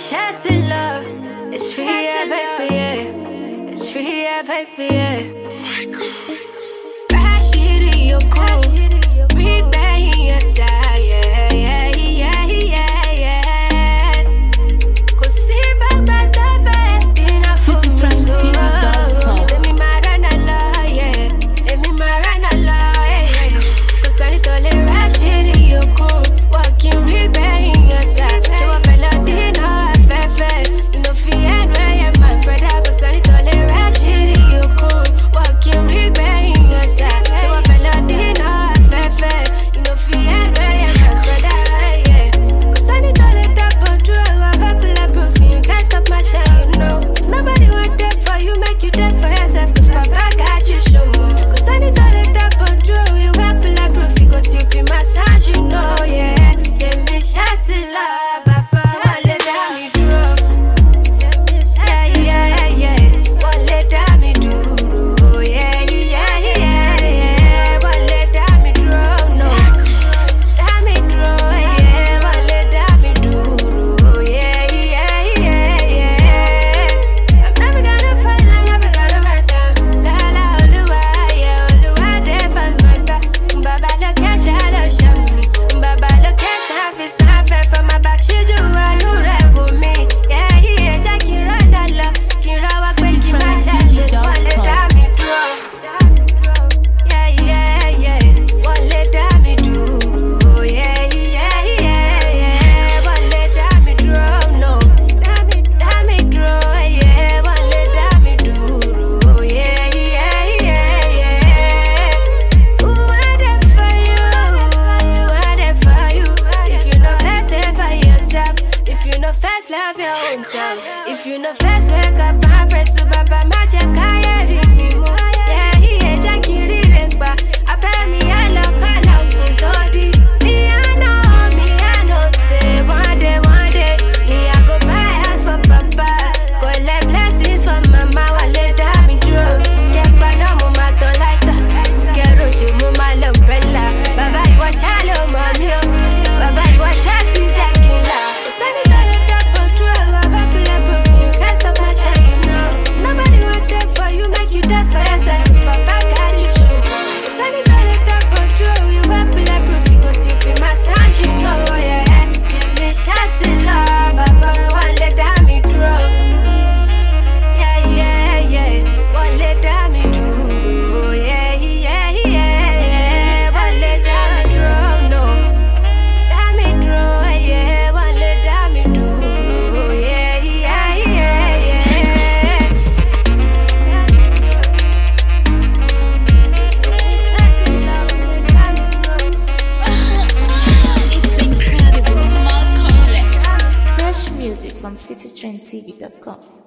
shout to love. It's free, yeah, baby, yeah. It's free, yeah, baby, yeah. Rashid, you're cool. Breathe back in your side, yeah, yeah, yeah, yeah, yeah. Cause see back that I've been a fool. Let me marry a law, yeah. Let me marry a law, yeah. Cause I told you Rashid, you're cool. Walking real back in your side. Show a fella, dinner, I you know, fear, where my brother. Cause I told you Rashid, you're cool. Walking real back in your side. Show a fella, dinner, I you know, fear, where my brother, yeah. Cause I told you that but true, I have bulletproof. You can't stop my shine, you know. Nobody want that for you, make you dead for yourself. Cause Papa got you, show more. Cause I told you that but true, you have bulletproof. Cause you feel massage, you know, yeah. Let me shout to love, Papa. Let me drop. Yeah, yeah, yeah. Won't let me do. Yeah, yeah, yeah, yeah. Won't let me drop, no. Let me drop, yeah. Won't let me do. Yeah, yeah, yeah, yeah. I'm never gonna fight, I'm never gonna write down. La la, Oluwa, yeah, Oluwa, they find my back. Baba, look at you, show me. Baba, look at stuff, it's not fair for my back. She do a new rap with me. Yeah, yeah, Jackie Randall. Kira, walk back in my shit. Won't let me draw. Yeah, yeah, yeah. Won't let me do. Yeah, yeah, yeah, yeah. Won't let me draw. No. Let me draw. Yeah, won't let me do. Yeah, yeah, yeah, yeah. Who are there for you? Who are there for you? If you know first, there for yourself. If you know first, love your own self. If you know first, wake up and pray to Baba Magic. Yeah, yeah, Jackie Rilegba. I bet me I love Dodi. Me I know, say one day, me I go buy house for Papa. Go let blessings for Mama, while let me draw. Get banana, mama, don't like that. Get rich, mama, umbrella. Baba, you are shallow, money. Baba, you are shatty, Jackie. Sunny got a top control, I'm a bulletproof. You can't stop my shine, you know. Nobody want that for you, make you dead for yourself. Cause Papa got you, show. Sunny got a top control, you are bulletproof. Cause you feel my sound, you know, yeah. Give me shots in love, Papa, won't let me draw. Yeah, yeah, yeah, won't let me do. Yeah, yeah, yeah, yeah, won't let me draw, no. Let me draw, yeah, won't let me do. Yeah, yeah, yeah, yeah. It's incredible. Fresh music from citytrendtv.com.